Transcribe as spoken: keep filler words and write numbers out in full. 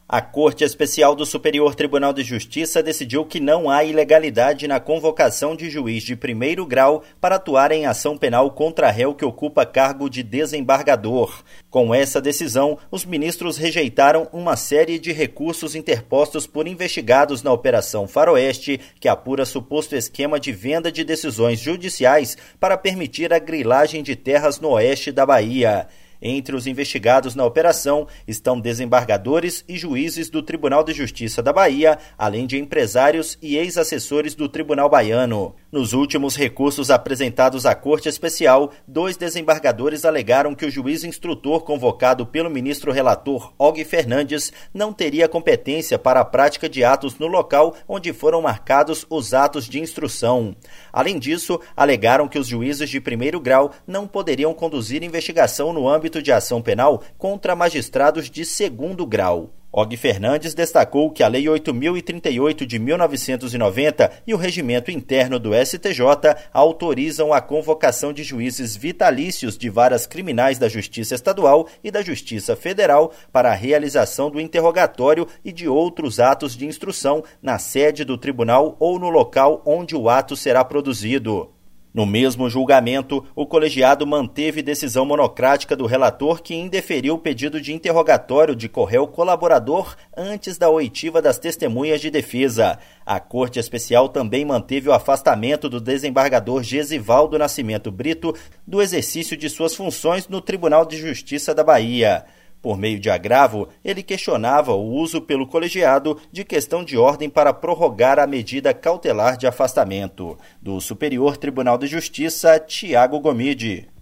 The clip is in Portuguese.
A Corte Especial do Superior Tribunal de Justiça decidiu que não há ilegalidade na convocação de juiz de primeiro grau para atuar em ação penal contra réu que ocupa cargo de desembargador. Com essa decisão, os ministros rejeitaram uma série de recursos interpostos por investigados na Operação Faroeste, que apura suposto esquema de venda de decisões judiciais para permitir a grilagem de terras no oeste da Bahia. Entre os investigados na operação estão desembargadores e juízes do Tribunal de Justiça da Bahia, além de empresários e ex-assessores do Tribunal Baiano. Nos últimos recursos apresentados à Corte Especial, dois desembargadores alegaram que o juiz instrutor convocado pelo ministro relator Og Fernandes não teria competência para a prática de atos no local onde foram marcados os atos de instrução. Além disso, alegaram que os juízes de primeiro grau não poderiam conduzir investigação no âmbito de ação penal contra magistrados de segundo grau. Og Fernandes destacou que a Lei oito mil e trinta e oito de mil novecentos e noventa e o regimento interno do S T J autorizam a convocação de juízes vitalícios de varas criminais da Justiça Estadual e da Justiça Federal para a realização do interrogatório e de outros atos de instrução na sede do tribunal ou no local onde o ato será produzido. No mesmo julgamento, o colegiado manteve decisão monocrática do relator que indeferiu o pedido de interrogatório de corréu colaborador antes da oitiva das testemunhas de defesa. A Corte Especial também manteve o afastamento do desembargador Gesivaldo Nascimento Brito do exercício de suas funções no Tribunal de Justiça da Bahia. Por meio de agravo, ele questionava o uso pelo colegiado de questão de ordem para prorrogar a medida cautelar de afastamento. Do Superior Tribunal de Justiça, Tiago Gomide.